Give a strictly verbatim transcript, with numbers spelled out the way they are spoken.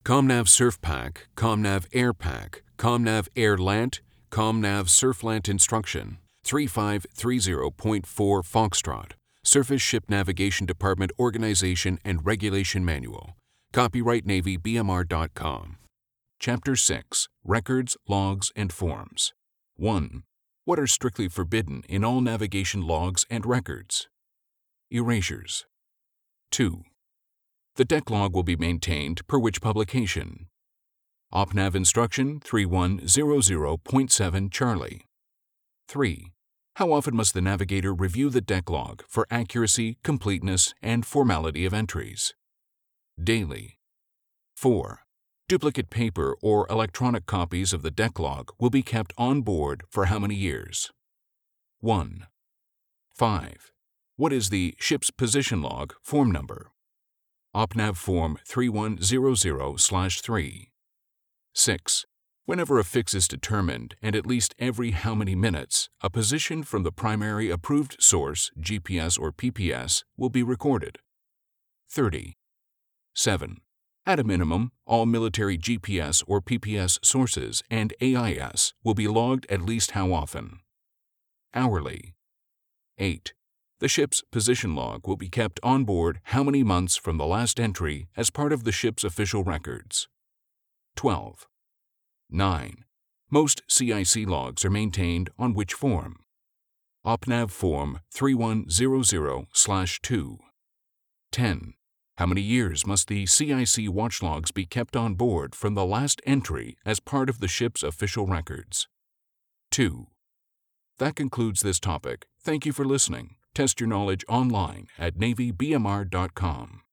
ComNav Surf Pack, ComNav Air Pack, ComNav Air Lant, ComNav Surflant Instruction, three five three zero point four Foxtrot, Surface Ship Navigation Department Organization and Regulation Manual. Copyright Navy B M R dot com. Chapter six. Records, Logs, and Forms. one. What are strictly forbidden in all navigation logs and records? Erasures. two. The deck log will be maintained per which publication? OpNav Instruction three one zero zero point seven Charlie. three. How often must the navigator review the deck log for accuracy, completeness, and formality of entries? Daily. four. Duplicate paper or electronic copies of the deck log will be kept on board for how many years? one. five. What is the ship's position log form number? OpNav Form three one zero zero slash three. six. Whenever a fix is determined and at least every how many minutes, a position from the primary approved source, G P S or P P S, will be recorded. thirty. seven. At a minimum, all military G P S or P P S sources and A I S will be logged at least how often? Hourly. eight. The ship's position log will be kept on board how many months from the last entry as part of the ship's official records? twelve. nine. Most C I C logs are maintained on which form? OpNav Form three one zero zero slash two. ten. How many years must the C I C watch logs be kept on board from the last entry as part of the ship's official records? two. That concludes this topic. Thank you for listening. Test your knowledge online at Navy B M R dot com.